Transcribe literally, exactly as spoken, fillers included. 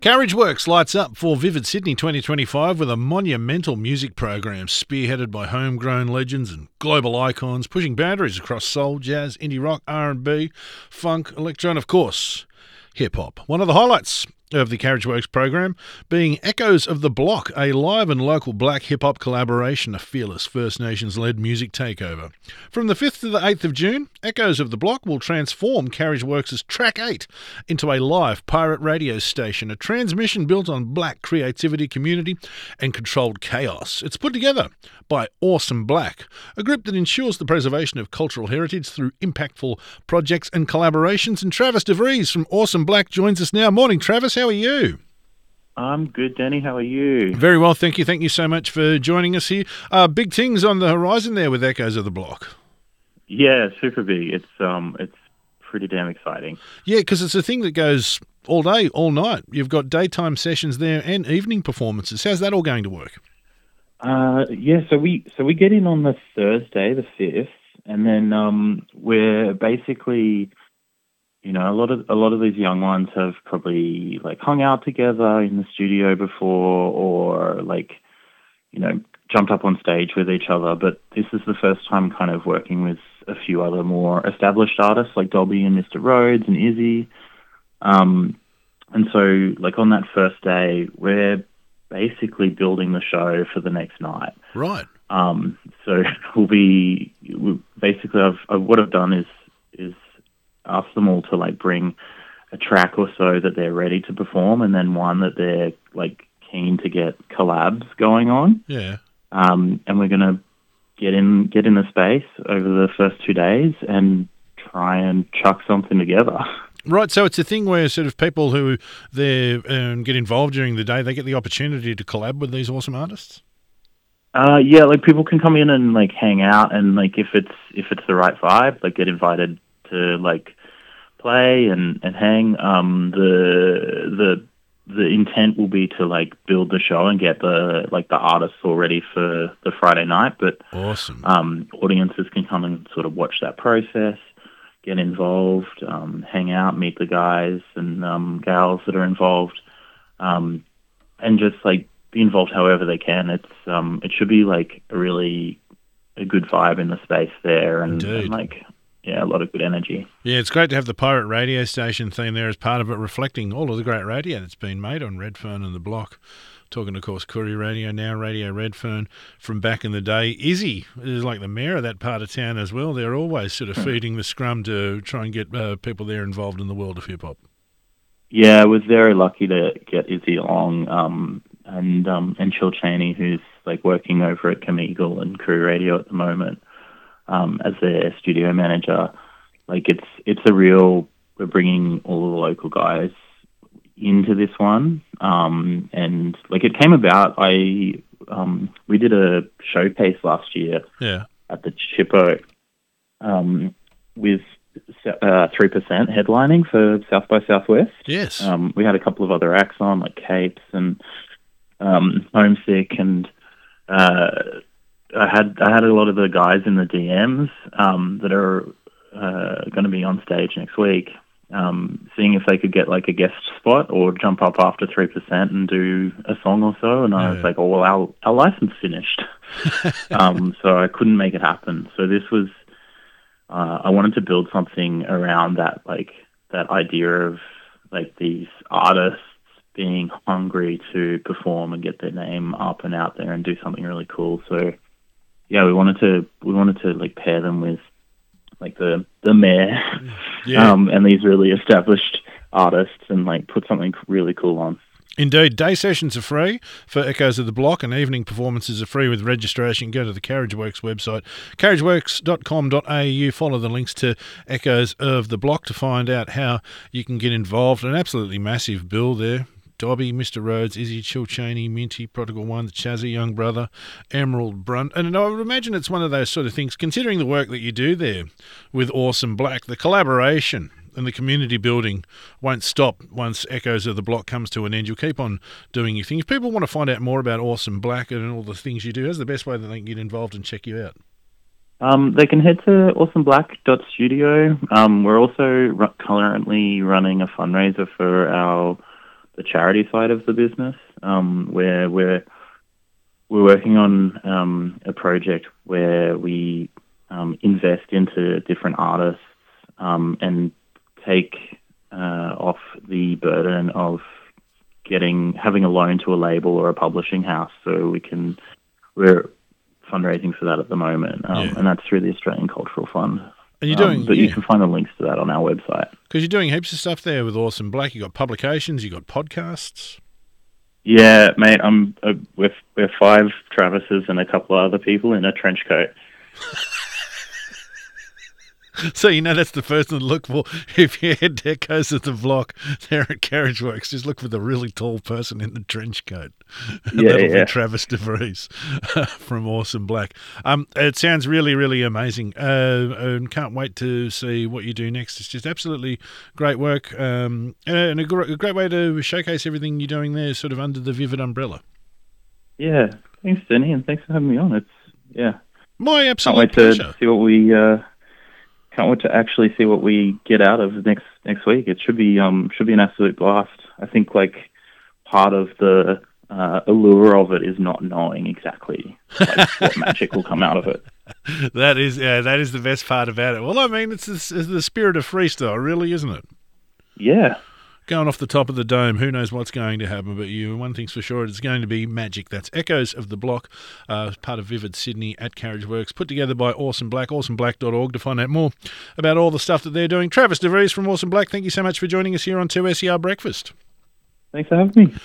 Carriageworks lights up for Vivid Sydney twenty twenty-five with a monumental music program spearheaded by homegrown legends and global icons, pushing boundaries across soul, jazz, indie rock, R and B, funk, electro, and of course, hip-hop. One of the highlights of the Carriageworks program being Echoes of the Block, a live and local black hip-hop collaboration, a fearless First Nations-led music takeover. From the fifth to the eighth of June, Echoes of the Block will transform Carriageworks' Track eight into a live pirate radio station, a transmission built on black creativity, community, and controlled chaos. It's put together by Awesome Black, a group that ensures the preservation of cultural heritage through impactful projects and collaborations. And Travis DeVries from Awesome Black joins us now. Morning, Travis. How are you? I'm good, Danny. How are you? Very well, thank you. Thank you so much for joining us here. Uh, big things on the horizon there with Echoes of the Block. Yeah, super big. It's um, it's pretty damn exciting. Yeah, because it's a thing that goes all day, all night. You've got daytime sessions there and evening performances. How's that all going to work? Uh, yeah, so we so we get in on the Thursday, the fifth, and then um, we're basically, you know, a lot of a lot of these young ones have probably like hung out together in the studio before, or like, you know, jumped up on stage with each other. But this is the first time kind of working with a few other more established artists like Dobby and Mister Rhodes and Izzy. Um, and so, like on that first day, we're basically building the show for the next night. Right. Um, so we'll be we'll, basically. I've, I've what I've done is is ask them all to like bring a track or so that they're ready to perform, and then one that they're like keen to get collabs going on. Yeah. Um, and we're gonna get in get in the space over the first two days and try and chuck something together. Right, so it's a thing where sort of people who they um, get involved during the day, they get the opportunity to collab with these awesome artists? Uh, yeah, like people can come in and like hang out, and like if it's if it's the right vibe, like get invited to like play and, and hang. Um, the the the intent will be to like build the show and get the like the artists all ready for the Friday night. But awesome. Um, audiences can come and sort of watch that process, get involved, um, hang out, meet the guys and um, gals that are involved, um, and just like be involved however they can. It's um, it should be like a really a good vibe in the space there, and, and like yeah, a lot of good energy. Yeah, it's great to have the pirate radio station theme there as part of it, reflecting all of the great radio that's been made on Redfern and the Block. Talking, of course, Koori Radio, now Radio Redfern from back in the day. Izzy is like the mayor of that part of town as well. They're always sort of feeding the scrum to try and get uh, people there involved in the world of hip-hop. Yeah, I was very lucky to get Izzy along, um, and um, and Chill Cheney, who's like working over at Comeagle and Koori Radio at the moment um, as their studio manager. Like it's it's a real, we're bringing all the local guys into this one, um, and like it came about. I um, we did a showcase last year, yeah, at the Chippo, um, with uh, three percent headlining for South by Southwest. Yes, um, we had a couple of other acts on like Capes and um, Homesick, and uh, I had I had a lot of the guys in the D Ms um, that are uh, going to be on stage next week. Um, seeing if they could get like a guest spot or jump up after three percent and do a song or so. And I yeah. was like, oh, well, our, our license finished. um, so I couldn't make it happen. So this was, uh, I wanted to build something around that, like that idea of like these artists being hungry to perform and get their name up and out there and do something really cool. So yeah, we wanted to, we wanted to like pair them with like the the mayor, yeah. um, and these really established artists, and like put something really cool on. Indeed, day sessions are free for Echoes of the Block, and evening performances are free with registration. Go to the Carriageworks website, carriageworks dot com dot a u. Follow the links to Echoes of the Block to find out how you can get involved. An absolutely massive bill there. Dobby, Mister Rhodes, Izzy, Chill Cheney, Minty, Prodigal One, the Chazzy Young Brother, Emerald Brunt. And I would imagine it's one of those sort of things, considering the work that you do there with Awesome Black, the collaboration and the community building won't stop once Echoes of the Block comes to an end. You'll keep on doing your thing. If people want to find out more about Awesome Black and all the things you do, how's the best way that they can get involved and check you out? Um, they can head to awesome black dot studio. Um, we're also r- currently running a fundraiser for our the charity side of the business, um, where we're we're working on um, a project where we um, invest into different artists um, and take uh, off the burden of getting having a loan to a label or a publishing house, so we can we're fundraising for that at the moment, um, Yeah. and that's through the Australian Cultural Fund. And you're doing, um, but yeah. you can find the links to that on our website. Because you're doing heaps of stuff there with Awesome Black. You got publications, you got podcasts. Yeah, mate, I'm uh, we're, we're five Travises and a couple of other people in a trench coat. So you know that's the first thing to look for. If you head to Echoes of the Block there at Carriage Works, just look for the really tall person in the trench coat. Yeah, That'll yeah. be Travis DeVries from Awesome Black. Um, it sounds really, really amazing, uh, and can't wait to see what you do next. It's just absolutely great work, um, and a, gr- a great way to showcase everything you're doing there, sort of under the Vivid umbrella. Yeah, thanks, Denny, and thanks for having me on. It's yeah, My can't absolute wait pleasure. to see what we uh, can't wait to actually see what we get out of next next week. It should be um should be an absolute blast. I think like part of the uh, allure of it is not knowing exactly like, what magic will come out of it. That is, yeah, that is the best part about it. Well, I mean, it's, it's, it's the spirit of freestyle, really, isn't it? Yeah. Going off the top of the dome, who knows what's going to happen, but you, one thing's for sure, it's going to be magic. That's Echoes of the Block, uh, part of Vivid Sydney at Carriage Works, put together by Awesome Black, awesome black dot org to find out more about all the stuff that they're doing. Travis DeVries from Awesome Black, thank you so much for joining us here on two S E R Breakfast. Thanks for having me.